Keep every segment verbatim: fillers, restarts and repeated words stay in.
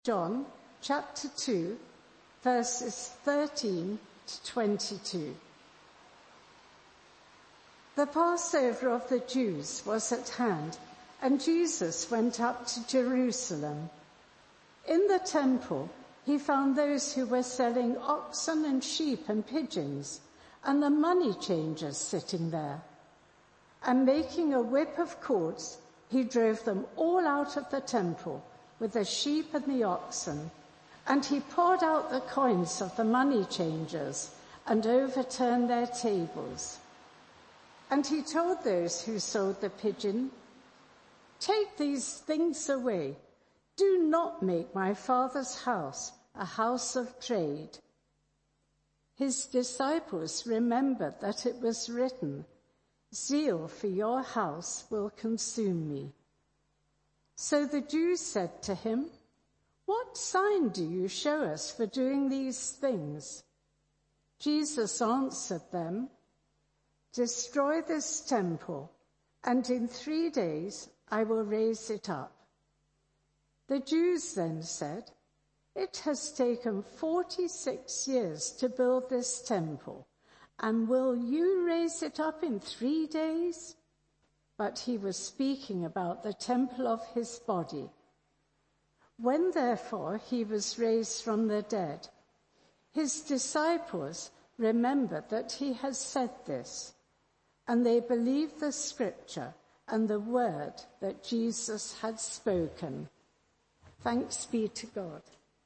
John chapter two, verses thirteen to twenty-two. The Passover of the Jews was at hand, and Jesus went up to Jerusalem. In the temple, he found those who were selling oxen and sheep and pigeons, and the money changers sitting there. And making a whip of cords, he drove them all out of the temple, with the sheep and the oxen, and he poured out the coins of the money changers and overturned their tables. And he told those who sold the pigeon, "Take these things away. Do not make my Father's house a house of trade." His disciples remembered that it was written, "Zeal for your house will consume me." So the Jews said to him, "What sign do you show us for doing these things?" Jesus answered them, "Destroy this temple, and in three days I will raise it up." The Jews then said, "It has taken forty-six years to build this temple, and will you raise it up in three days? But he was speaking about the temple of his body. When therefore he was raised from the dead, his disciples remembered that he had said this, and they believed the scripture and the word that Jesus had spoken. Thanks be to God.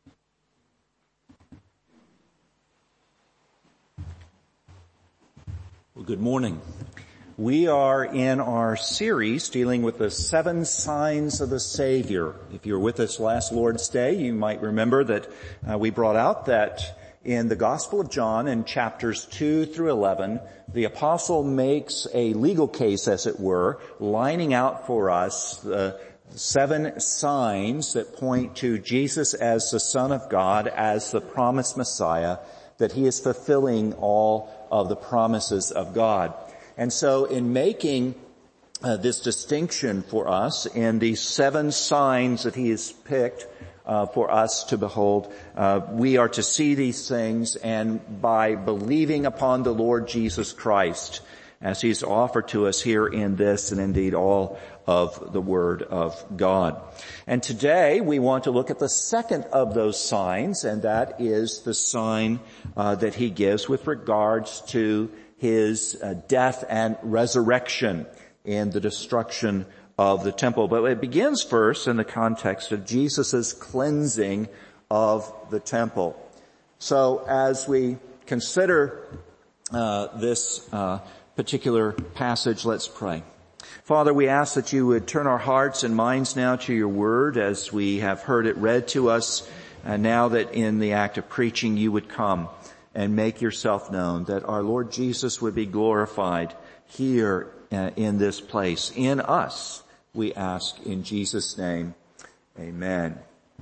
Well, good morning. We are in our series dealing with the seven signs of the Savior. If you were with us last Lord's Day, you might remember that uh, we brought out that in the Gospel of John in chapters two through eleven, the apostle makes a legal case, as it were, lining out for us the seven signs that point to Jesus as the Son of God, as the promised Messiah, that he is fulfilling all of the promises of God. And so in making uh, this distinction for us in these seven signs that he has picked uh, for us to behold, uh, we are to see these things, and by believing upon the Lord Jesus Christ, as he's offered to us here in this and indeed all of the Word of God. And today we want to look at the second of those signs, and that is the sign uh, that he gives with regards to his uh, death and resurrection in the destruction of the temple. But it begins first in the context of Jesus' cleansing of the temple. So as we consider uh, this uh, particular passage, let's pray. Father, we ask that you would turn our hearts and minds now to your word as we have heard it read to us, and now that in the act of preaching you would come and make yourself known, that our Lord Jesus would be glorified here uh, in this place, in us, we ask in Jesus' name. Amen.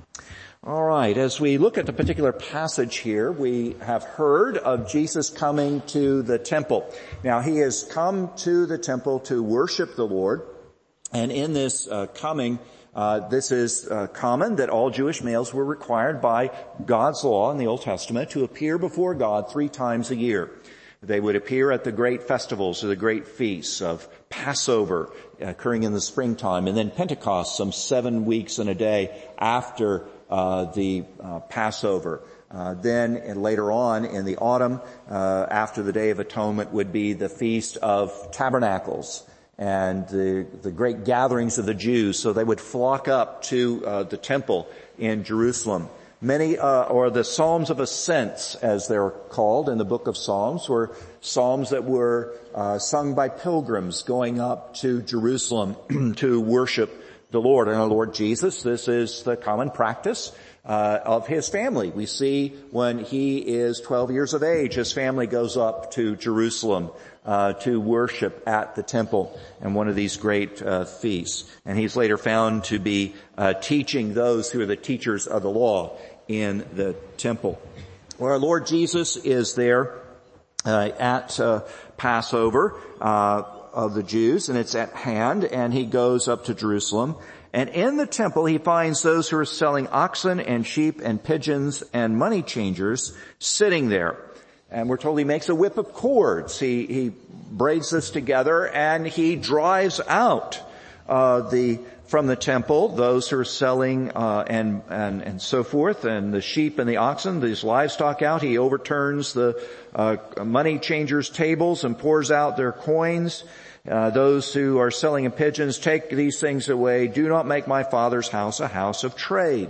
All right, as we look at the particular passage here, we have heard of Jesus coming to the temple. Now, he has come to the temple to worship the Lord, and in this uh, coming, Uh, this is uh, common that all Jewish males were required by God's law in the Old Testament to appear before God three times a year. They would appear at the great festivals or the great feasts of Passover occurring in the springtime, and then Pentecost some seven weeks and a day after uh, the uh, Passover. Uh, then and later on in the autumn, uh, after the Day of Atonement, would be the Feast of Tabernacles and the, the great gatherings of the Jews. So they would flock up to uh, the temple in Jerusalem. Many, uh, or the Psalms of Ascents, as they're called in the book of Psalms, were psalms that were uh, sung by pilgrims going up to Jerusalem to worship the Lord. And our Lord Jesus, this is the common practice uh, of his family. We see when he is twelve years of age, his family goes up to Jerusalem Uh, to worship at the temple and one of these great uh, feasts. And he's later found to be uh, teaching those who are the teachers of the law in the temple. Well, our Lord Jesus is there uh, at uh, Passover uh, of the Jews, and it's at hand, and he goes up to Jerusalem. And in the temple he finds those who are selling oxen and sheep and pigeons and money changers sitting there. And we're told he makes a whip of cords. He, he braids this together and he drives out, uh, the, from the temple, those who are selling, uh, and, and, and so forth, and the sheep and the oxen, these livestock out. He overturns the, uh, money changers' tables and pours out their coins. Uh, those who are selling in pigeons, take these things away. Do not make my Father's house a house of trade.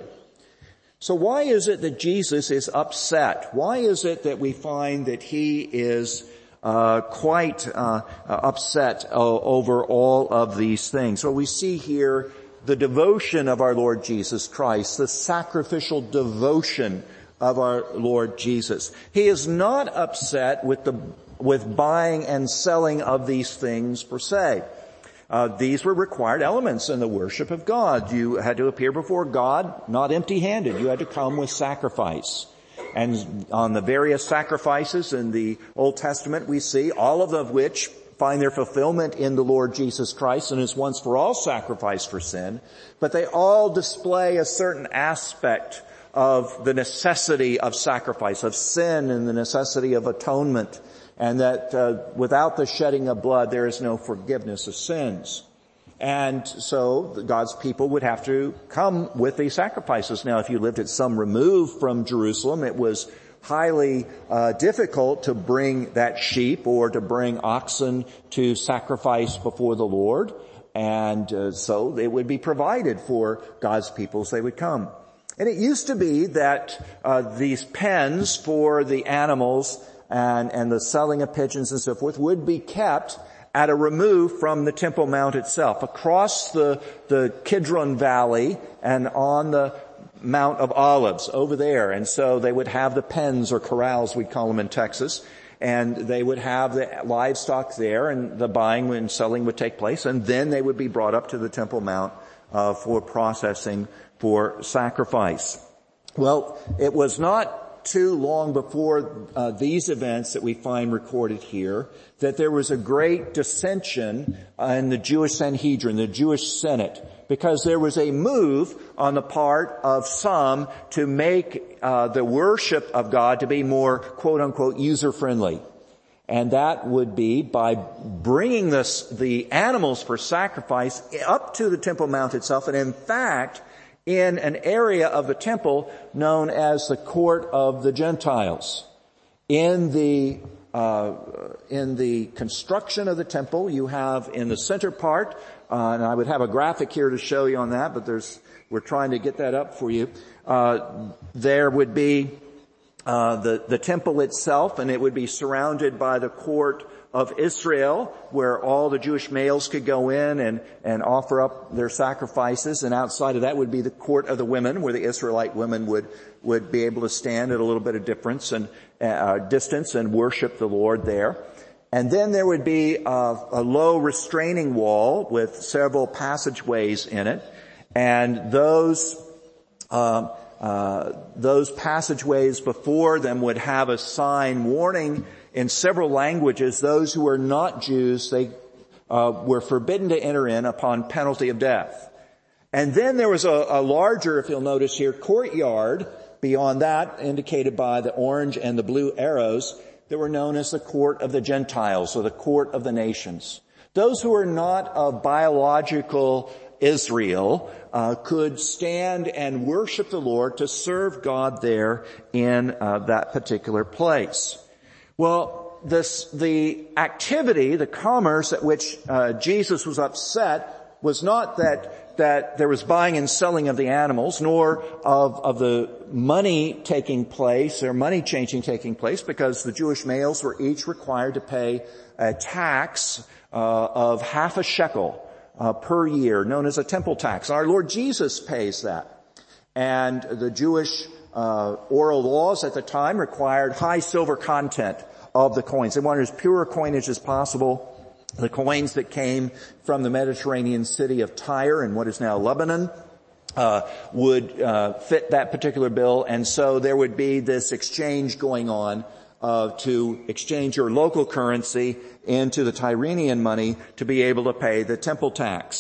So why is it that Jesus is upset? Why is it that we find that he is uh quite uh upset uh, over all of these things? So we see here the devotion of our Lord Jesus Christ, the sacrificial devotion of our Lord Jesus. He is not upset with the with buying and selling of these things per se. Uh, these were required elements in the worship of God. You had to appear before God not empty-handed. You had to come with sacrifice. And on the various sacrifices in the Old Testament we see, all of them which find their fulfillment in the Lord Jesus Christ and his once-for-all sacrifice for sin, but they all display a certain aspect of the necessity of sacrifice, of sin and the necessity of atonement, and that uh, without the shedding of blood there is no forgiveness of sins. And so God's people would have to come with these sacrifices. Now, if you lived at some remove from Jerusalem, it was highly uh, difficult to bring that sheep or to bring oxen to sacrifice before the Lord. And uh, so they would be provided for God's people as they would come. And it used to be that uh, these pens for the animals and, and the selling of pigeons and so forth would be kept at a remove from the Temple Mount itself, across the, the Kidron Valley and on the Mount of Olives over there. And so they would have the pens or corrals, we'd call them in Texas, and they would have the livestock there, and the buying and selling would take place, and then they would be brought up to the Temple Mount uh, for processing for sacrifice. Well, it was not too long before uh, these events that we find recorded here that there was a great dissension uh, in the Jewish Sanhedrin, the Jewish Senate, because there was a move on the part of some to make uh, the worship of God to be more quote-unquote user-friendly. And that would be by bringing this, the animals for sacrifice up to the Temple Mount itself, and in fact in an area of the temple known as the Court of the Gentiles. In the uh in the construction of the temple, you have in the center part, uh, and I would have a graphic here to show you on that, but there's we're trying to get that up for you. Uh there would be uh the the temple itself, and it would be surrounded by the court of Israel, where all the Jewish males could go in and, and offer up their sacrifices. And outside of that would be the court of the women, where the Israelite women would, would be able to stand at a little bit of difference and, uh, distance and worship the Lord there. And then there would be a, a low restraining wall with several passageways in it. And those, uh, uh, those passageways before them would have a sign warning in several languages those who were not Jews, they uh, were forbidden to enter in upon penalty of death. And then there was a, a larger, if you'll notice here, courtyard beyond that, indicated by the orange and the blue arrows, that were known as the Court of the Gentiles, or the Court of the Nations. Those who were not of biological Israel uh, could stand and worship the Lord, to serve God there in uh, that particular place. Well, this, the activity, the commerce at which uh, Jesus was upset was not that, that there was buying and selling of the animals, nor of, of the money taking place, or money changing taking place, because the Jewish males were each required to pay a tax uh, of half a shekel uh, per year, known as a temple tax. Our Lord Jesus pays that. And the Jewish Uh, oral laws at the time required high silver content of the coins. They wanted as pure coinage as possible. The coins that came from the Mediterranean city of Tyre in what is now Lebanon uh, would uh, fit that particular bill, and so there would be this exchange going on uh, to exchange your local currency into the Tyrrhenian money to be able to pay the temple tax.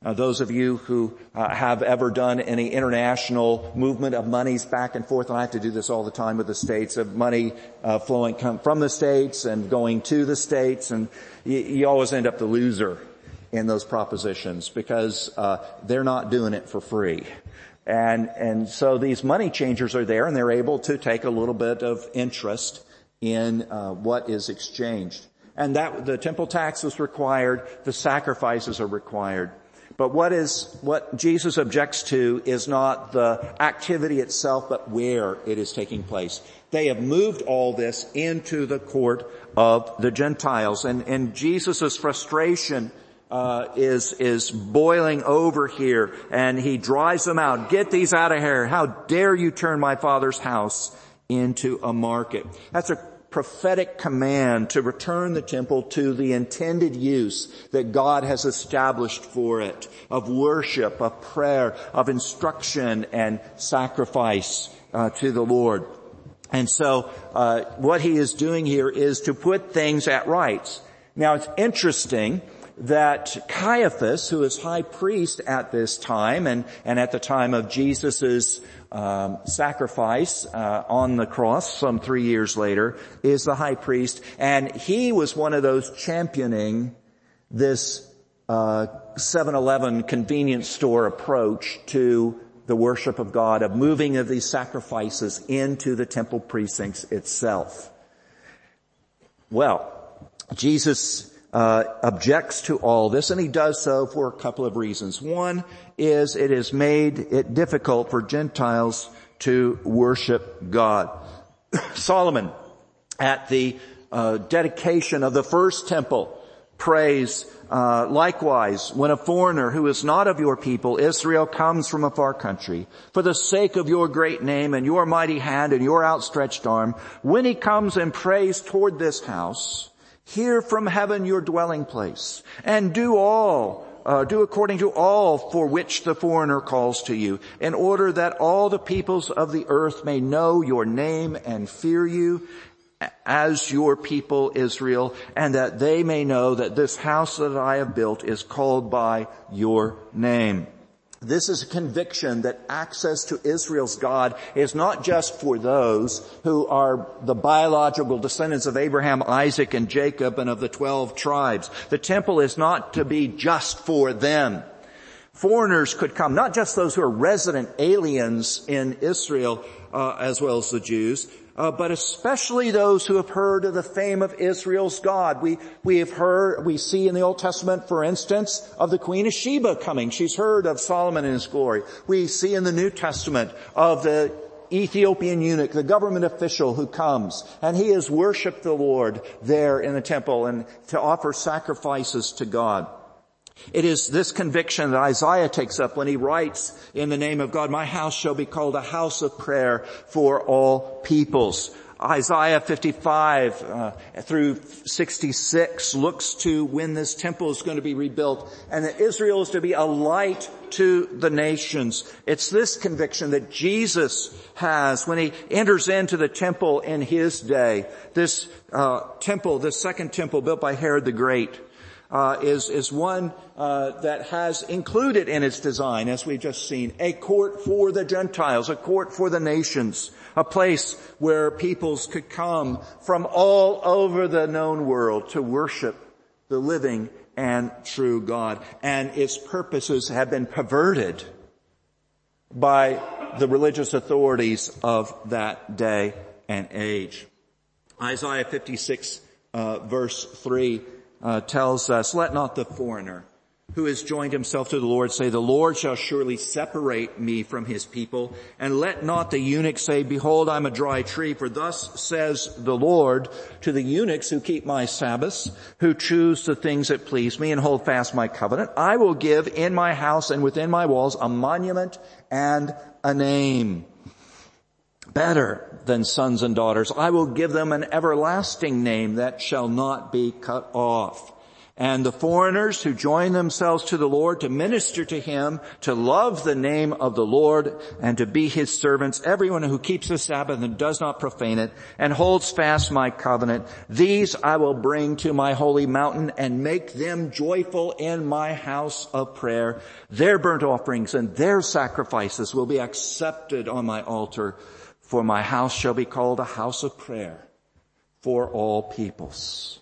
Uh, those of you who uh, have ever done any international movement of monies back and forth, and I have to do this all the time with the States, of money uh, flowing come from the States and going to the States, and you, you always end up the loser in those propositions because uh they're not doing it for free. And and so these money changers are there, and they're able to take a little bit of interest in uh what is exchanged. And that the temple tax is required, the sacrifices are required. But what is, what Jesus objects to is not the activity itself, but where it is taking place. They have moved all this into the court of the Gentiles. And, and Jesus' frustration, uh, is, is boiling over here, and he drives them out. Get these out of here. How dare you turn my Father's house into a market? That's a prophetic command to return the temple to the intended use that God has established for it, of worship, of prayer, of instruction and sacrifice uh, to the Lord. And so uh what he is doing here is to put things at rights. Now it's interesting that Caiaphas, who is high priest at this time and and at the time of Jesus's Um, sacrifice uh, on the cross some three years later, is the high priest, and he was one of those championing this uh seven eleven convenience store approach to the worship of God, of moving of these sacrifices into the temple precincts itself. Well, Jesus Uh, objects to all this, and he does so for a couple of reasons. One is it has made it difficult for Gentiles to worship God. Solomon, at the uh, dedication of the first temple, prays, uh, likewise, when a foreigner who is not of your people, Israel, comes from a far country, for the sake of your great name and your mighty hand and your outstretched arm, when he comes and prays toward this house, hear from heaven your dwelling place, and do all, uh, do according to all for which the foreigner calls to you, in order that all the peoples of the earth may know your name and fear you as your people Israel, and that they may know that this house that I have built is called by your name. This is a conviction that access to Israel's God is not just for those who are the biological descendants of Abraham, Isaac, and Jacob, and of the twelve tribes. The temple is not to be just for them. Foreigners could come, not just those who are resident aliens in Israel, uh, as well as the Jews, Uh, but especially those who have heard of the fame of Israel's God. We, we have heard, we see in the Old Testament, for instance, of the Queen of Sheba coming. She's heard of Solomon and his glory. We see in the New Testament of the Ethiopian eunuch, the government official who comes, and he has worshiped the Lord there in the temple and to offer sacrifices to God. It is this conviction that Isaiah takes up when he writes in the name of God, my house shall be called a house of prayer for all peoples. Isaiah fifty-five uh, through sixty-six looks to when this temple is going to be rebuilt, and that Israel is to be a light to the nations. It's this conviction that Jesus has when he enters into the temple in his day. This uh temple, this second temple built by Herod the Great, Uh, is, is one, uh, that has included in its design, as we've just seen, a court for the Gentiles, a court for the nations, a place where peoples could come from all over the known world to worship the living and true God. And its purposes have been perverted by the religious authorities of that day and age. Isaiah fifty-six, uh, verse three, Uh, tells us, let not the foreigner who has joined himself to the Lord say, the Lord shall surely separate me from his people. And let not the eunuch say, behold, I'm a dry tree. For thus says the Lord to the eunuchs who keep my Sabbaths, who choose the things that please me and hold fast my covenant. I will give in my house and within my walls a monument and a name, better than sons and daughters. I will give them an everlasting name that shall not be cut off. And the foreigners who join themselves to the Lord to minister to him, to love the name of the Lord, and to be his servants, everyone who keeps the Sabbath and does not profane it, and holds fast my covenant, these I will bring to my holy mountain and make them joyful in my house of prayer. Their burnt offerings and their sacrifices will be accepted on my altar, for my house shall be called a house of prayer for all peoples.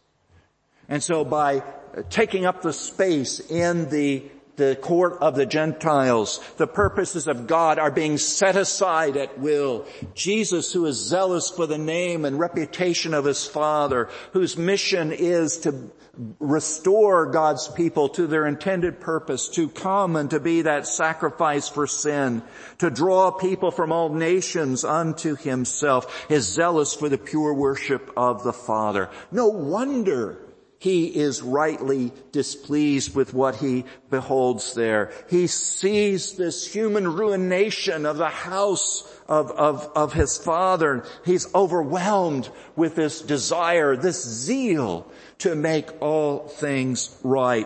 And so by taking up the space in the, the court of the Gentiles, the purposes of God are being set aside at will. Jesus, who is zealous for the name and reputation of his Father, whose mission is to restore God's people to their intended purpose, to come and to be that sacrifice for sin, to draw people from all nations unto himself, is zealous for the pure worship of the Father. No wonder he is rightly displeased with what he beholds there. He sees this human ruination of the house of, of, of his Father. He's overwhelmed with this desire, this zeal to make all things right.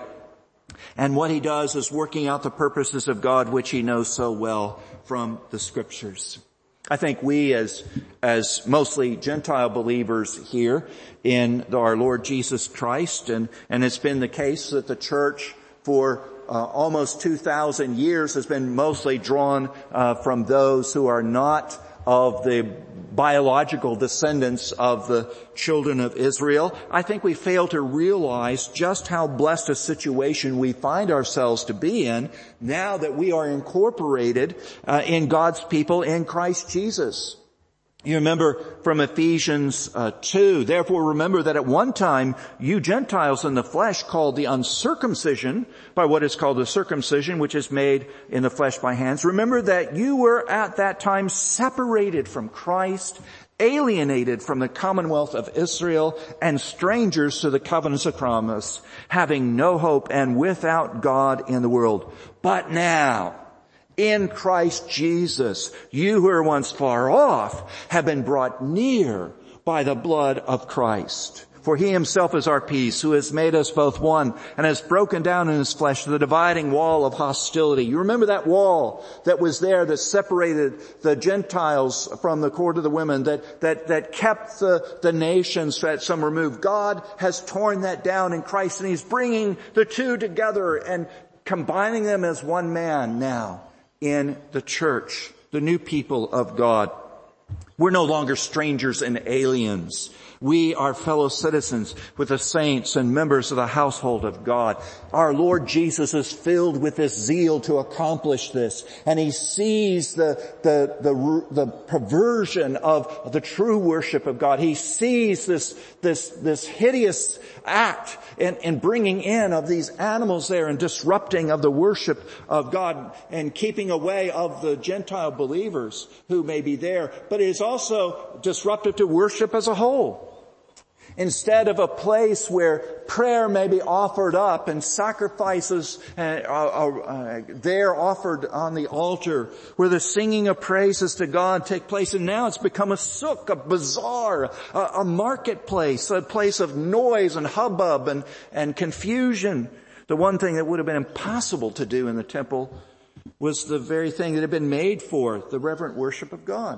And what he does is working out the purposes of God, which he knows so well from the Scriptures. I think we as, as mostly Gentile believers here in our Lord Jesus Christ, and, and it's been the case that the church for uh, almost two thousand years has been mostly drawn uh, from those who are not of the biological descendants of the children of Israel. I think we fail to realize just how blessed a situation we find ourselves to be in now that we are incorporated uh, in God's people in Christ Jesus. You remember from Ephesians uh, two, therefore remember that at one time you Gentiles in the flesh called the uncircumcision by what is called the circumcision, which is made in the flesh by hands. Remember that you were at that time separated from Christ, alienated from the commonwealth of Israel, and strangers to the covenants of promise, having no hope and without God in the world. But now, in Christ Jesus, you who were once far off have been brought near by the blood of Christ. For he himself is our peace, who has made us both one and has broken down in his flesh the dividing wall of hostility. You remember that wall that was there that separated the Gentiles from the court of the women, that, that, that kept the, the nations at some remove. God has torn that down in Christ, and he's bringing the two together and combining them as one man now in the church, the new people of God. We're no longer strangers and aliens. We are fellow citizens with the saints and members of the household of God. Our Lord Jesus is filled with this zeal to accomplish this, and he sees the, the, the, the perversion of the true worship of God. He sees this, this, this hideous act in, in bringing in of these animals there and disrupting of the worship of God and keeping away of the Gentile believers who may be there. But it is also disruptive to worship as a whole. Instead of a place where prayer may be offered up and sacrifices uh, are uh, there offered on the altar, where the singing of praises to God take place, and now it's become a souk, a bazaar, a, a marketplace, a place of noise and hubbub and, and confusion. The one thing that would have been impossible to do in the temple was the very thing that had been made for, the reverent worship of God.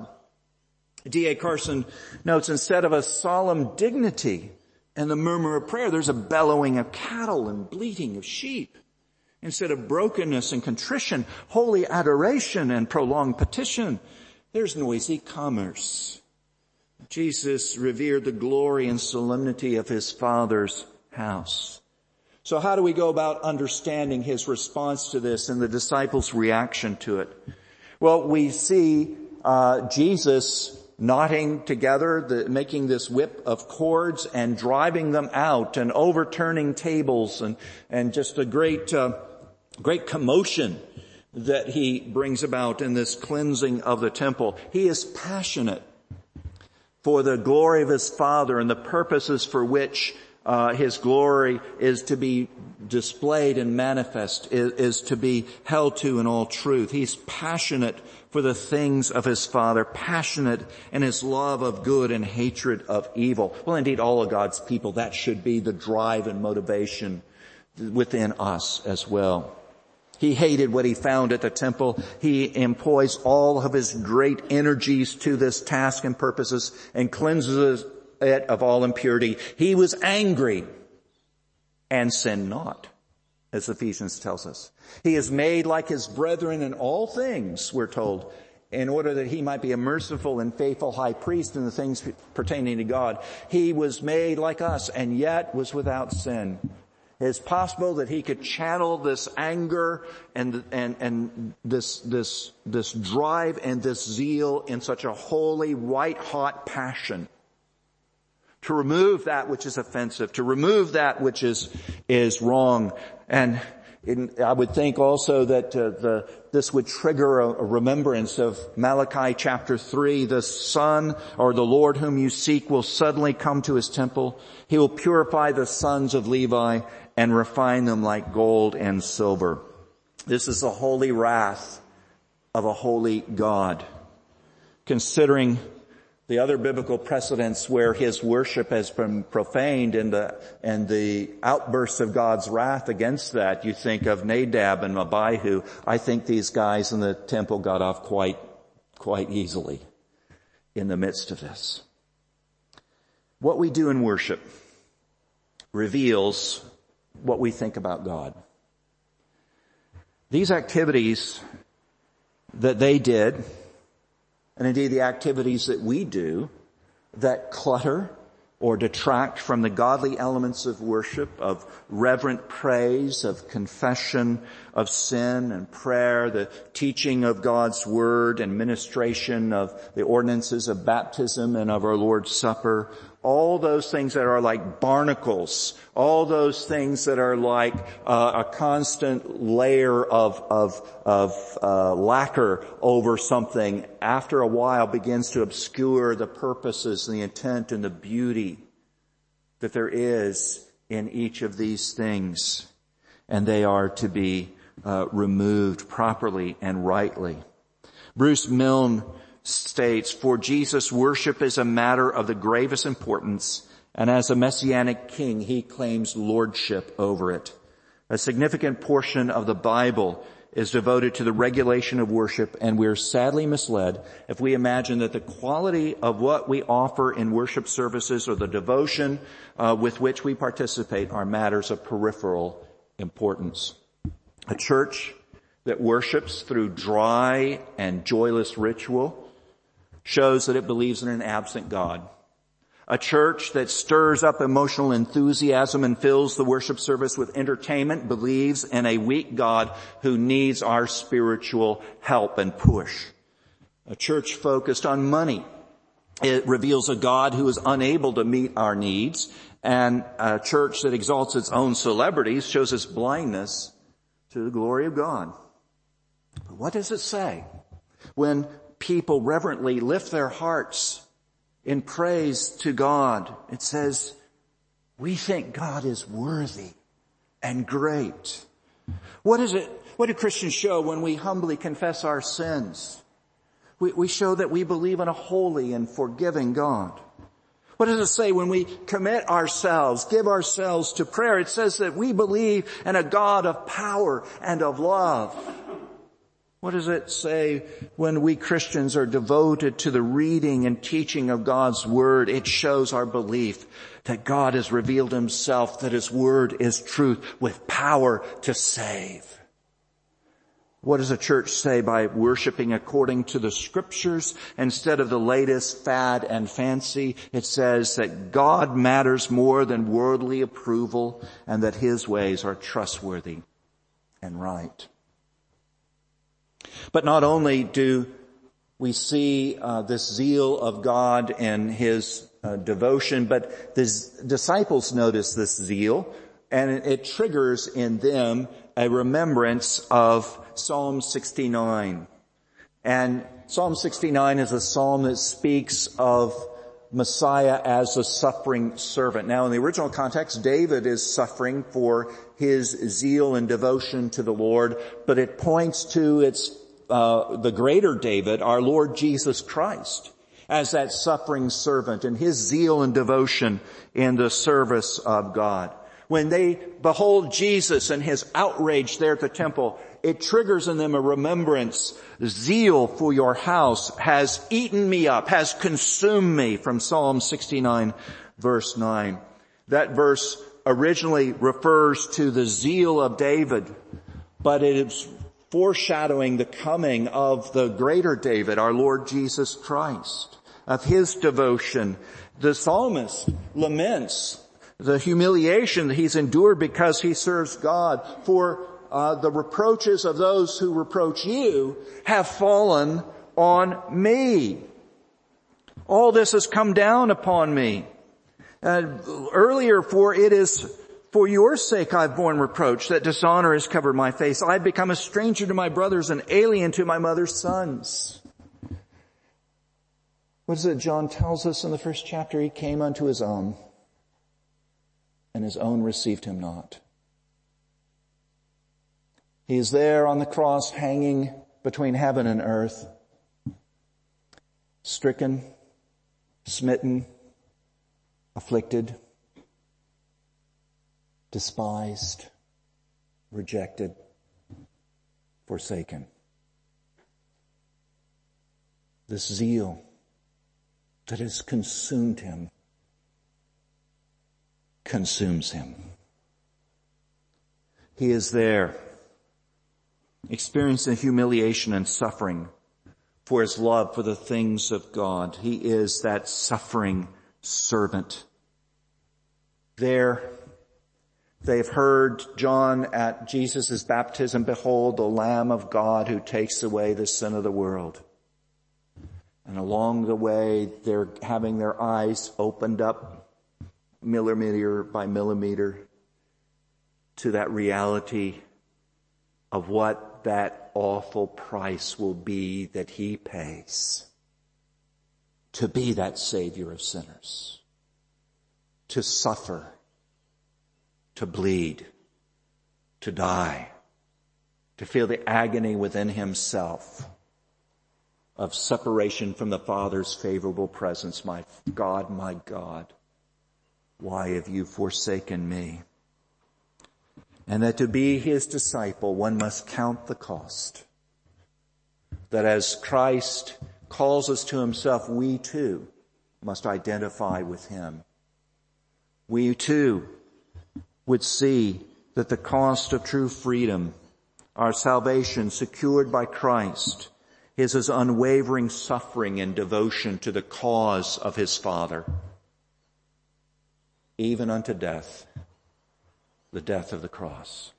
D A Carson notes, instead of a solemn dignity and the murmur of prayer, there's a bellowing of cattle and bleating of sheep. Instead of brokenness and contrition, holy adoration and prolonged petition, there's noisy commerce. Jesus revered the glory and solemnity of his Father's house. So how do we go about understanding his response to this and the disciples' reaction to it? Well, we see uh Jesus knotting together, the, making this whip of cords and driving them out and overturning tables and, and just a great, uh, great commotion that he brings about in this cleansing of the temple. He is passionate for the glory of his Father and the purposes for which Uh, his glory is to be displayed and manifest, is, is to be held to in all truth. He's passionate for the things of his Father, passionate in his love of good and hatred of evil. Well, indeed, all of God's people, that should be the drive and motivation within us as well. He hated what he found at the temple. He employs all of his great energies to this task and purposes and cleanses it of all impurity. He was angry and sinned not, as Ephesians tells us. He is made like his brethren in all things, we're told, in order that he might be a merciful and faithful high priest in the things pertaining to God. He was made like us and yet was without sin. It's possible that he could channel this anger and, and, and this, this, this drive and this zeal in such a holy, white-hot passion to remove that which is offensive, to remove that which is, is wrong. And in, I would think also that uh, the, this would trigger a, a remembrance of Malachi chapter three. The Son or the Lord whom you seek will suddenly come to his temple. He will purify the sons of Levi and refine them like gold and silver. This is the holy wrath of a holy God. Considering the other biblical precedents where his worship has been profaned and the, and the outbursts of God's wrath against that, you think of Nadab and Abihu. I think these guys in the temple got off quite, quite easily in the midst of this. What we do in worship reveals what we think about God. These activities that they did, and indeed the activities that we do, that clutter or detract from the godly elements of worship, of reverent praise, of confession of sin and prayer, the teaching of God's word and ministration of the ordinances of baptism and of our Lord's Supper, all those things that are like barnacles, all those things that are like uh, a constant layer of of of uh, lacquer over something, after a while begins to obscure the purposes and the intent and the beauty that there is in each of these things, and they are to be uh, removed properly and rightly. Bruce Milne states, "For Jesus, worship is a matter of the gravest importance, and as a messianic king, he claims lordship over it. A significant portion of the Bible is devoted to the regulation of worship, and we're sadly misled if we imagine that the quality of what we offer in worship services or the devotion uh, with which we participate are matters of peripheral importance. A church that worships through dry and joyless ritual shows that it believes in an absent God. A church that stirs up emotional enthusiasm and fills the worship service with entertainment believes in a weak God who needs our spiritual help and push. A church focused on money, it reveals a God who is unable to meet our needs. And a church that exalts its own celebrities shows its blindness to the glory of God. But what does it say when people reverently lift their hearts in praise to God? It says, we think God is worthy and great. What is it? What do Christians show when we humbly confess our sins? We, we show that we believe in a holy and forgiving God. What does it say when we commit ourselves, give ourselves to prayer? It says that we believe in a God of power and of love. What does it say when we Christians are devoted to the reading and teaching of God's Word? It shows our belief that God has revealed Himself, that His Word is truth with power to save. What does a church say by worshiping according to the Scriptures instead of the latest fad and fancy? It says that God matters more than worldly approval and that His ways are trustworthy and right. But not only do we see uh, this zeal of God and His uh, devotion, but the disciples notice this zeal, and it, it triggers in them a remembrance of Psalm sixty-nine. And Psalm sixty-nine is a psalm that speaks of Messiah as a suffering servant. Now, in the original context, David is suffering for his zeal and devotion to the Lord, but it points to its uh the greater David, our Lord Jesus Christ, as that suffering servant and his zeal and devotion in the service of God. When they behold Jesus and his outrage there at the temple, it triggers in them a remembrance. Zeal for your house has eaten me up, has consumed me, from Psalm sixty-nine verse nine. That verse originally refers to the zeal of David, but it is foreshadowing the coming of the greater David, our Lord Jesus Christ, of his devotion. The psalmist laments the humiliation that he's endured because he serves God. For uh, the reproaches of those who reproach you have fallen on me. All this has come down upon me. Uh, earlier, for it is for your sake I've borne reproach, that dishonor has covered my face. I've become a stranger to my brothers, an alien to my mother's sons. What is it John tells us in the first chapter? He came unto his own, and his own received him not. He is there on the cross, hanging between heaven and earth, stricken, smitten, afflicted, despised, rejected, forsaken. This zeal that has consumed him consumes him. He is there, experiencing humiliation and suffering for his love for the things of God. He is that suffering servant. There, they've heard John at Jesus' baptism, behold, the Lamb of God who takes away the sin of the world. And along the way, they're having their eyes opened up millimeter by millimeter to that reality of what that awful price will be that he pays to be that Savior of sinners, to suffer, to bleed, to die, to feel the agony within himself of separation from the Father's favorable presence. My God, my God, why have you forsaken me? And that to be his disciple, one must count the cost. That as Christ calls us to himself, we too must identify with him. We too would see that the cost of true freedom, our salvation secured by Christ, is his unwavering suffering and devotion to the cause of his Father, even unto death, the death of the cross.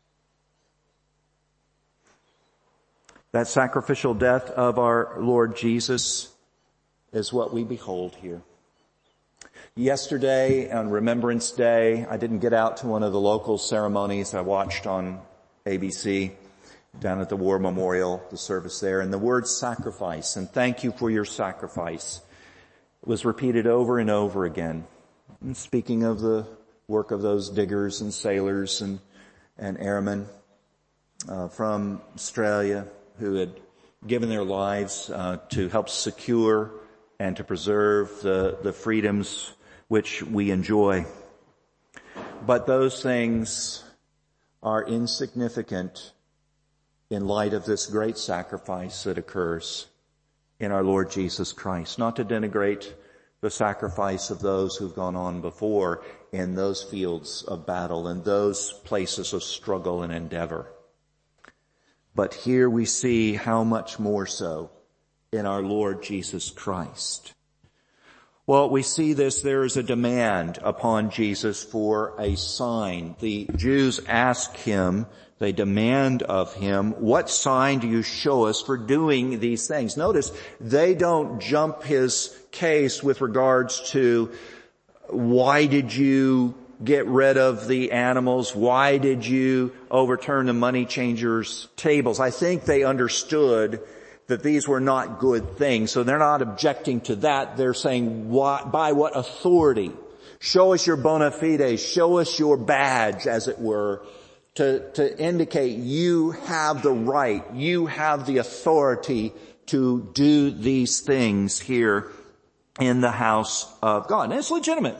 That sacrificial death of our Lord Jesus is what we behold here. Yesterday, on Remembrance Day, I didn't get out to one of the local ceremonies I watched on A B C down at the War Memorial, the service there, and the word sacrifice, and thank you for your sacrifice, was repeated over and over again. And speaking of the work of those diggers and sailors and, and airmen uh, from Australia who had given their lives uh, to help secure and to preserve the, the freedoms which we enjoy. But those things are insignificant in light of this great sacrifice that occurs in our Lord Jesus Christ. Not to denigrate the sacrifice of those who've gone on before in those fields of battle and those places of struggle and endeavor. But here we see how much more so in our Lord Jesus Christ. Well, we see this, there is a demand upon Jesus for a sign. The Jews ask him, they demand of him, what sign do you show us for doing these things? Notice, they don't jump his case with regards to why did you get rid of the animals? Why did you overturn the money changers' tables? I think they understood that these were not good things. So they're not objecting to that. They're saying, what, by what authority? Show us your bona fides. Show us your badge, as it were, to, to indicate you have the right, you have the authority to do these things here in the house of God. And it's legitimate.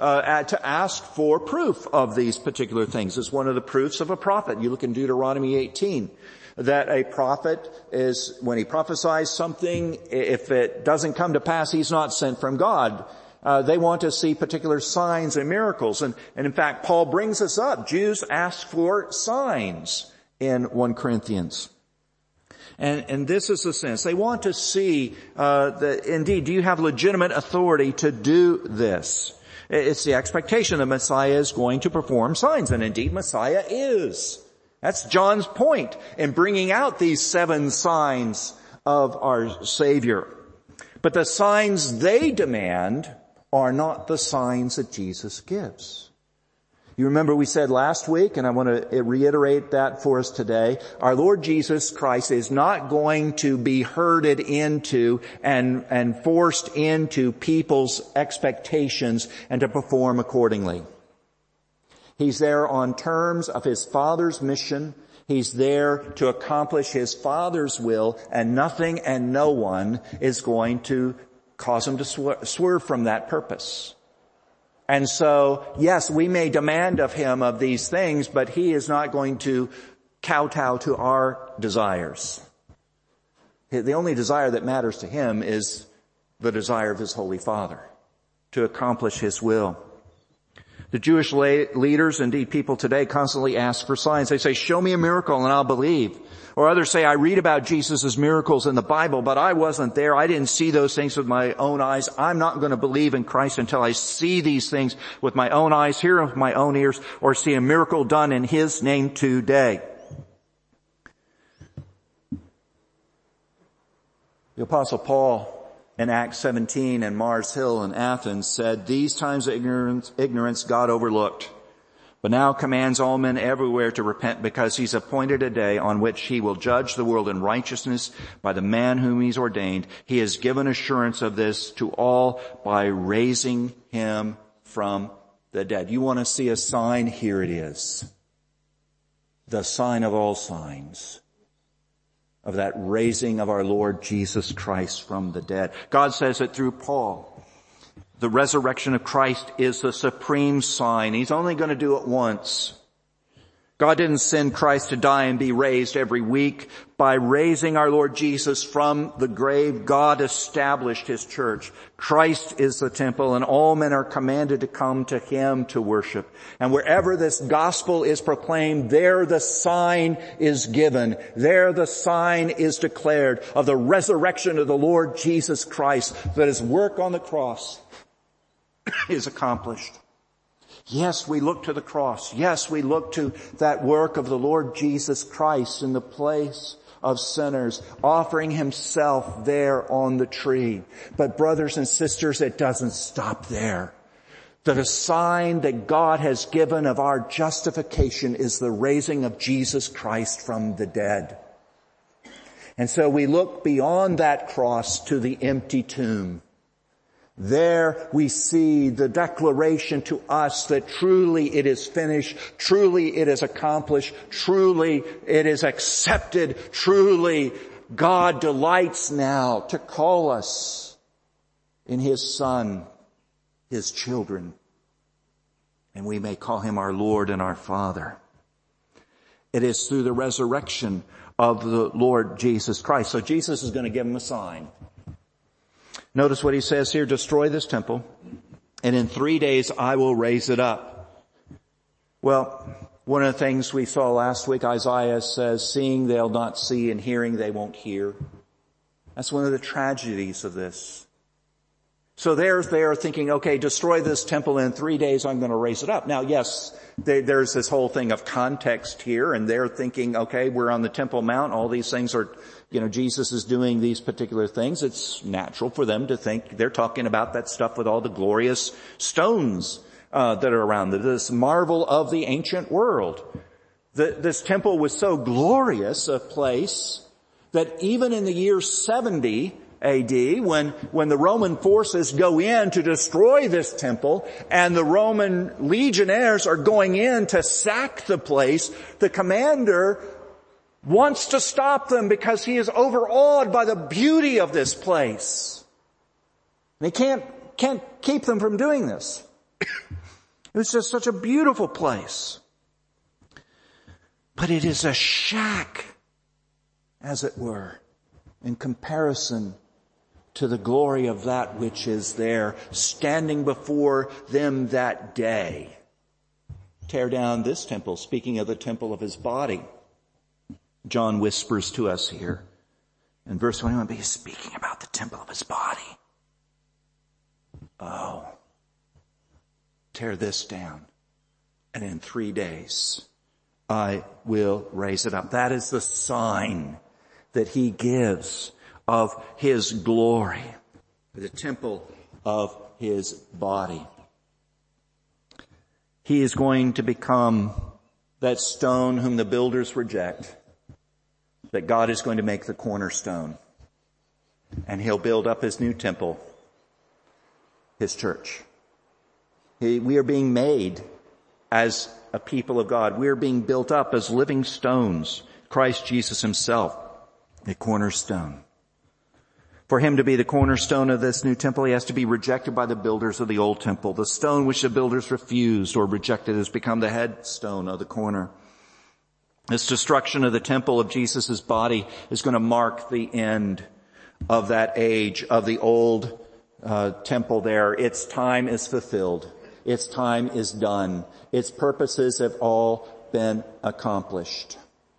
uh, to ask for proof of these particular things. It's one of the proofs of a prophet. You look in Deuteronomy eighteen, that a prophet is, when he prophesies something, if it doesn't come to pass, he's not sent from God. Uh, they want to see particular signs and miracles. And, and in fact, Paul brings this up. Jews ask for signs in First Corinthians. And, and this is the sense. They want to see, uh, that indeed, do you have legitimate authority to do this? It's the expectation that Messiah is going to perform signs. And indeed, Messiah is. That's John's point in bringing out these seven signs of our Savior. But the signs they demand are not the signs that Jesus gives. You remember we said last week, and I want to reiterate that for us today, our Lord Jesus Christ is not going to be herded into and, and forced into people's expectations and to perform accordingly. He's there on terms of his Father's mission. He's there to accomplish his Father's will, and nothing and no one is going to cause him to swerve from that purpose. And so, yes, we may demand of him of these things, but he is not going to kowtow to our desires. The only desire that matters to him is the desire of his Holy Father to accomplish his will. The Jewish leaders, indeed people today, constantly ask for signs. They say, show me a miracle and I'll believe. Or others say, I read about Jesus' miracles in the Bible, but I wasn't there. I didn't see those things with my own eyes. I'm not going to believe in Christ until I see these things with my own eyes, hear with my own ears, or see a miracle done in his name today. The Apostle Paul in Acts seventeen and Mars Hill in Athens said, these times of ignorance, ignorance God overlooked, but now commands all men everywhere to repent, because he's appointed a day on which he will judge the world in righteousness by the man whom he's ordained. He has given assurance of this to all by raising him from the dead. You want to see a sign? Here it is. The sign of all signs of that raising of our Lord Jesus Christ from the dead. God says it through Paul. The resurrection of Christ is the supreme sign. He's only going to do it once. God didn't send Christ to die and be raised every week. By raising our Lord Jesus from the grave, God established his church. Christ is the temple, and all men are commanded to come to him to worship. And wherever this gospel is proclaimed, there the sign is given. There the sign is declared of the resurrection of the Lord Jesus Christ, that his work on the cross is accomplished. Yes, we look to the cross. Yes, we look to that work of the Lord Jesus Christ in the place of sinners, offering himself there on the tree. But brothers and sisters, it doesn't stop there. The sign that God has given of our justification is the raising of Jesus Christ from the dead. And so we look beyond that cross to the empty tomb. There we see the declaration to us that truly it is finished, truly it is accomplished, truly it is accepted, truly God delights now to call us in his Son, his children, and we may call him our Lord and our Father. It is through the resurrection of the Lord Jesus Christ. So Jesus is going to give him a sign. Notice what he says here, destroy this temple, and in three days I will raise it up. Well, one of the things we saw last week, Isaiah says, seeing they'll not see and hearing they won't hear. That's one of the tragedies of this. So they're there thinking, okay, destroy this temple, and in three days I'm going to raise it up. Now, yes, they, there's this whole thing of context here, and they're thinking, okay, we're on the Temple Mount, all these things are, you know, Jesus is doing these particular things. It's natural for them to think they're talking about that stuff with all the glorious stones uh, that are around, this marvel of the ancient world. The, this temple was so glorious a place that even in the year seventy A D, when, when the Roman forces go in to destroy this temple and the Roman legionnaires are going in to sack the place, the commander wants to stop them because he is overawed by the beauty of this place. And he can't, can't keep them from doing this. It was just such a beautiful place. But it is a shack, as it were, in comparison to the glory of that which is there, standing before them that day. Tear down this temple, speaking of the temple of his body. John whispers to us here in verse twenty-one, but he's speaking about the temple of his body. Oh, tear this down, and in three days I will raise it up. That is the sign that he gives of his glory, the temple of his body. He is going to become that stone whom the builders reject, that God is going to make the cornerstone. And he'll build up his new temple, his church. He, we are being made as a people of God. We are being built up as living stones. Christ Jesus himself, the cornerstone. For him to be the cornerstone of this new temple, he has to be rejected by the builders of the old temple. The stone which the builders refused or rejected has become the headstone of the corner. This destruction of the temple of Jesus' body is going to mark the end of that age of the old uh, temple there. Its time is fulfilled. Its time is done. Its purposes have all been accomplished.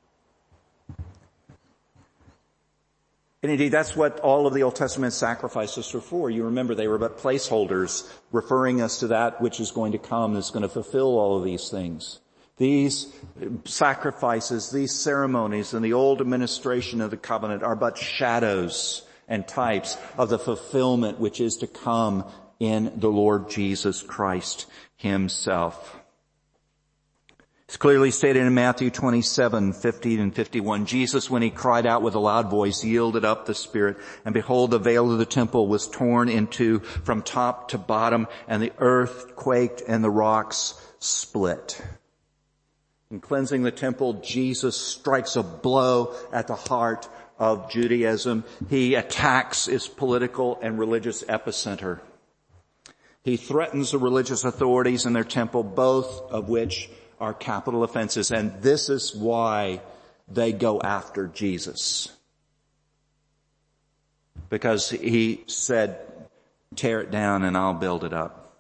And indeed, that's what all of the Old Testament sacrifices were for. You remember they were but placeholders, referring us to that which is going to come, that's going to fulfill all of these things. These sacrifices, these ceremonies, and the old administration of the covenant are but shadows and types of the fulfillment which is to come in the Lord Jesus Christ himself. It's clearly stated in Matthew twenty-seven, fifty and fifty-one. Jesus, when he cried out with a loud voice, yielded up the Spirit. And behold, the veil of the temple was torn in two from top to bottom, and the earth quaked and the rocks split. In cleansing the temple, Jesus strikes a blow at the heart of Judaism. He attacks its political and religious epicenter. He threatens the religious authorities in their temple, both of which are capital offenses, and this is why they go after Jesus. Because he said, tear it down and I'll build it up.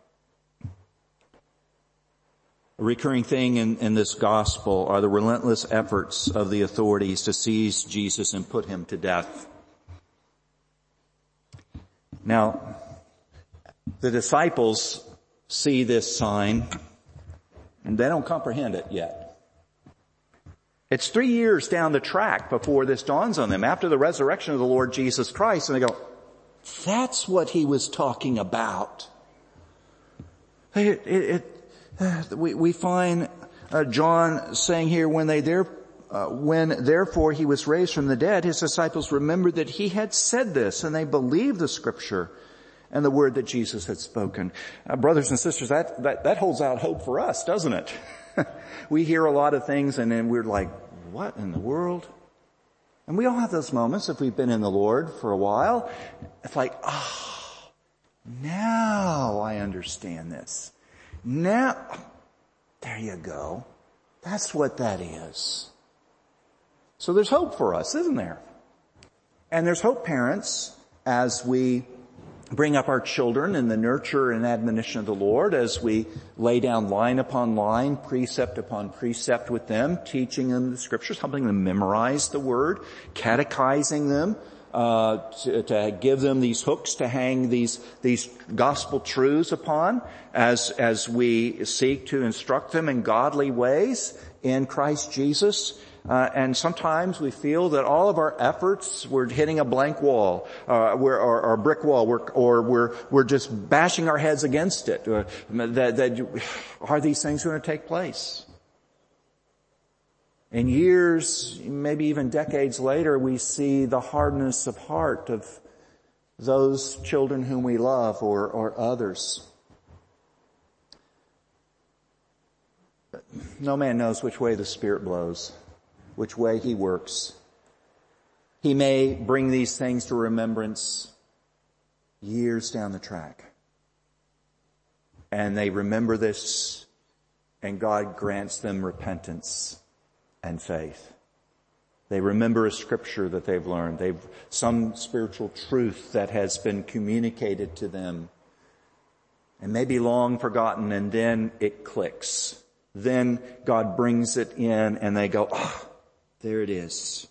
A recurring thing in, in this gospel are the relentless efforts of the authorities to seize Jesus and put him to death. Now, the disciples see this sign and they don't comprehend it yet. It's three years down the track before this dawns on them, after the resurrection of the Lord Jesus Christ, and they go, that's what he was talking about. It, it, it, we, we find uh, John saying here, when they there, uh, when therefore he was raised from the dead, his disciples remembered that he had said this, and they believed the scripture and the word that Jesus had spoken. Uh, brothers and sisters, that, that, that holds out hope for us, doesn't it? We hear a lot of things and then we're like, what in the world? And we all have those moments if we've been in the Lord for a while. It's like, oh, now I understand this. Now, there you go. That's what that is. So there's hope for us, isn't there? And there's hope, parents, as we bring up our children in the nurture and admonition of the Lord, as we lay down line upon line, precept upon precept with them, teaching them the scriptures, helping them memorize the word, catechizing them, uh, to, to give them these hooks to hang these, these gospel truths upon, as, as we seek to instruct them in godly ways in Christ Jesus. Uh, and sometimes we feel that all of our efforts, we're hitting a blank wall, uh, we're, or, or a brick wall, we're, or we're, we're just bashing our heads against it. Uh, that, that, are these things going to take place? In years, maybe even decades later, we see the hardness of heart of those children whom we love, or, or others. No man knows which way the Spirit blows, which way he works. He may bring these things to remembrance years down the track. and they remember this, and God grants them repentance and faith. They remember a scripture that they've learned. They've some spiritual truth that has been communicated to them and maybe long forgotten, and then it clicks. Then God brings it in and they go, ah, there it is.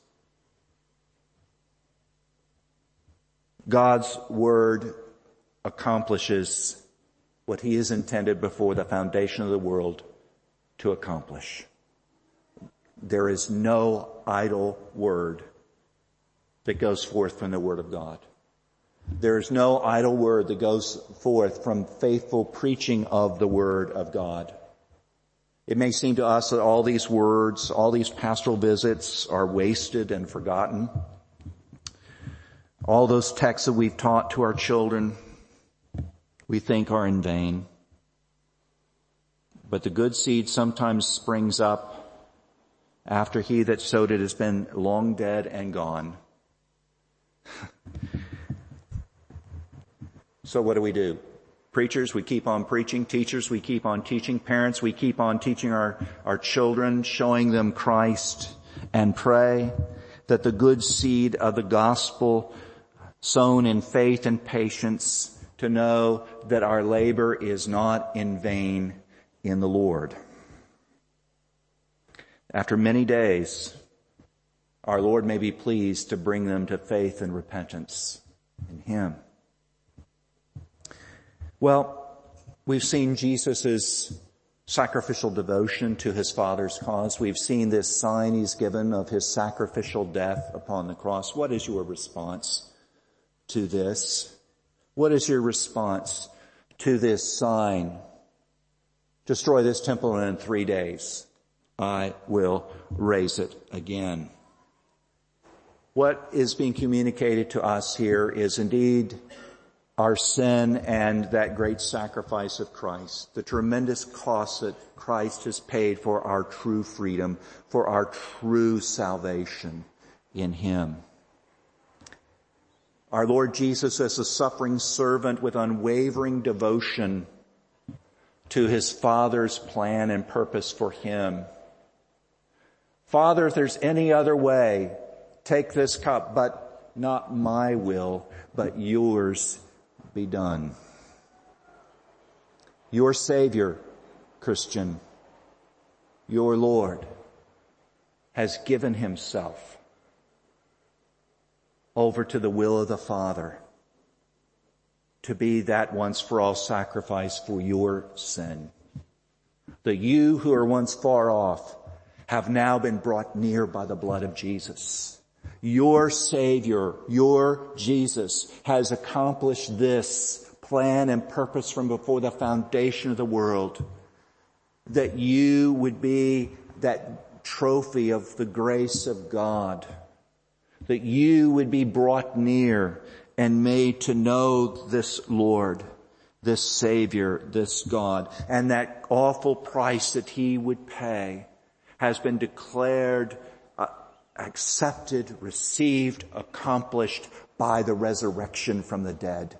God's word accomplishes what he has intended before the foundation of the world to accomplish. There is no idle word that goes forth from the word of God. There is no idle word that goes forth from faithful preaching of the word of God. It may seem to us that all these words, all these pastoral visits are wasted and forgotten. All those texts that we've taught to our children, we think are in vain. But the good seed sometimes springs up after he that sowed it has been long dead and gone. So what do we do? Preachers, we keep on preaching. Teachers, we keep on teaching. Parents, we keep on teaching our, our children, showing them Christ, and pray that the good seed of the gospel sown in faith and patience, to know that our labor is not in vain in the Lord. After many days, our Lord may be pleased to bring them to faith and repentance in him. Well, we've seen Jesus' sacrificial devotion to his Father's cause. We've seen this sign he's given of his sacrificial death upon the cross. What is your response to this? What is your response to this sign? Destroy this temple and in three days I will raise it again. What is being communicated to us here is indeed our sin and that great sacrifice of Christ, the tremendous cost that Christ has paid for our true freedom, for our true salvation in him. Our Lord Jesus, as a suffering servant with unwavering devotion to his Father's plan and purpose for him. Father, if there's any other way, take this cup, but not my will, but yours be done. Your Savior, Christian, your Lord, has given himself over to the will of the Father to be that once for all sacrifice for your sin. That you who are once far off have now been brought near by the blood of Jesus. Your Savior, your Jesus, has accomplished this plan and purpose from before the foundation of the world, that you would be that trophy of the grace of God, that you would be brought near and made to know this Lord, this Savior, this God, and that awful price that he would pay has been declared, uh, accepted, received, accomplished by the resurrection from the dead.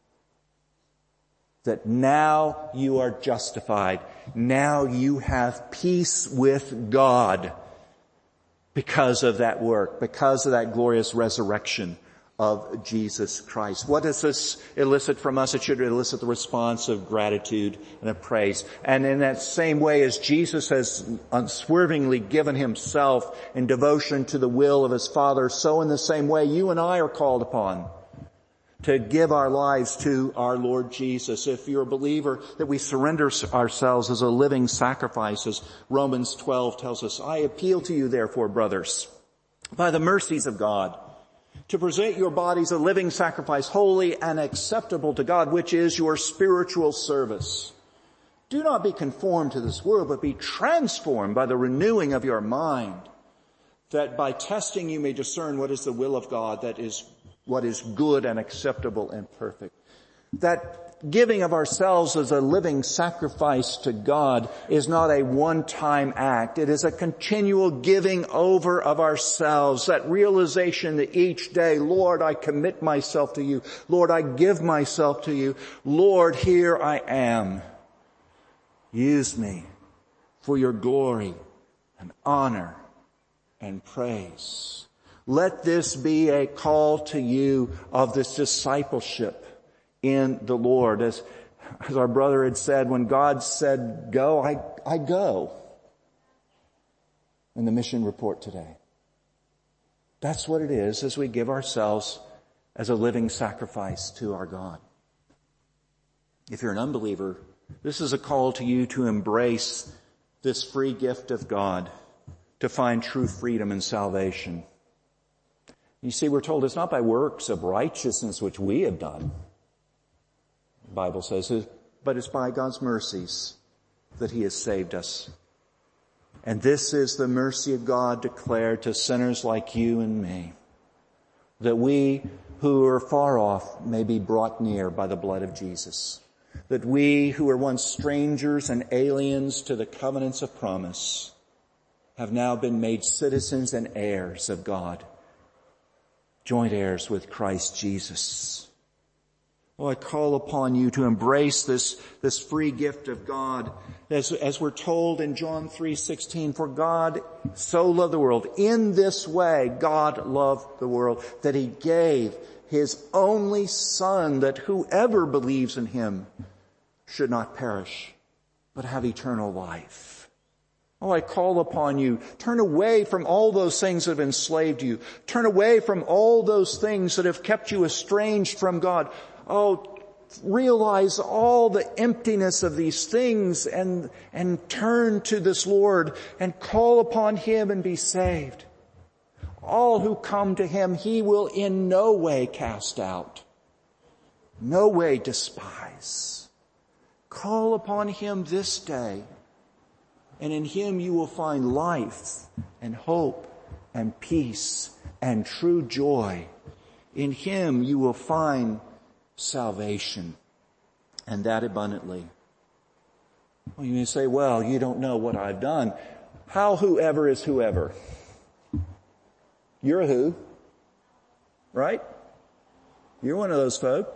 That now you are justified. Now you have peace with God because of that work, because of that glorious resurrection of Jesus Christ. What does this elicit from us? It should elicit the response of gratitude and of praise. And in that same way as Jesus has unswervingly given himself in devotion to the will of his Father, so in the same way you and I are called upon to give our lives to our Lord Jesus. If you're a believer, that we surrender ourselves as a living sacrifice, as Romans twelve tells us. I appeal to you, therefore, brothers, by the mercies of God, to present your bodies a living sacrifice, holy and acceptable to God, which is your spiritual service. Do not be conformed to this world, but be transformed by the renewing of your mind, that by testing you may discern what is the will of God, that is what is good and acceptable and perfect. That giving of ourselves as a living sacrifice to God is not a one-time act. It is a continual giving over of ourselves, that realization that each day, Lord, I commit myself to you. Lord, I give myself to you. Lord, here I am. Use me for your glory and honor and praise. Let this be a call to you of this discipleship in the Lord. As, as our brother had said, when God said go, I, I go. In the mission report today. That's what it is as we give ourselves as a living sacrifice to our God. If you're an unbeliever, this is a call to you to embrace this free gift of God, to find true freedom and salvation. You see, we're told it's not by works of righteousness which we have done, the Bible says, but it's by God's mercies that He has saved us. And this is the mercy of God declared to sinners like you and me, that we who are far off may be brought near by the blood of Jesus, that we who were once strangers and aliens to the covenants of promise have now been made citizens and heirs of God, joint heirs with Christ Jesus. Oh, I call upon you to embrace this, this free gift of God. As, as we're told in John three sixteen, for God so loved the world. In this way, God loved the world, that He gave His only Son, that whoever believes in Him should not perish, but have eternal life. Oh, I call upon you, turn away from all those things that have enslaved you. Turn away from all those things that have kept you estranged from God. Oh, realize all the emptiness of these things and, and turn to this Lord and call upon Him and be saved. All who come to Him, He will in no way cast out, no way despise. Call upon Him this day, and in Him you will find life and hope and peace and true joy. In Him you will find salvation, and that abundantly. Well, you may say, well, you don't know what I've done. How whoever is whoever? You're a who, right? You're one of those folk.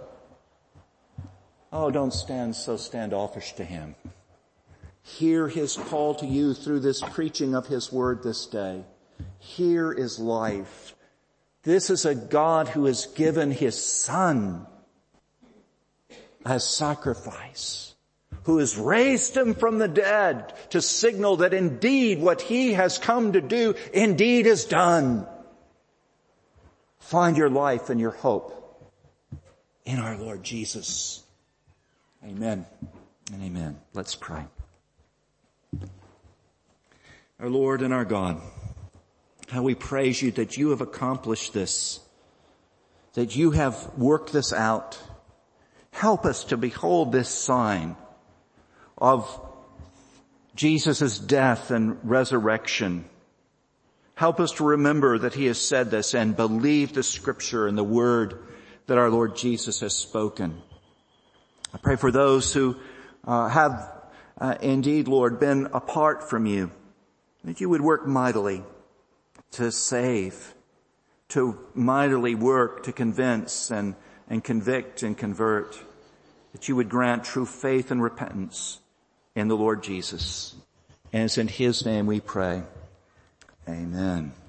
Oh, don't stand so standoffish to Him. Hear His call to you through this preaching of His word this day. Here is life. This is a God who has given His Son as sacrifice, who has raised Him from the dead to signal that indeed what He has come to do indeed is done. Find your life and your hope in our Lord Jesus. Amen and amen. Let's pray. Our Lord and our God, how we praise You that You have accomplished this, that You have worked this out. Help us to behold this sign of Jesus' death and resurrection. Help us to remember that He has said this and believe the Scripture and the word that our Lord Jesus has spoken. I pray for those who uh, have uh, indeed, Lord, been apart from You, that You would work mightily to save, to mightily work to convince and and convict and convert, that You would grant true faith and repentance in the Lord Jesus. And it's in His name we pray. Amen.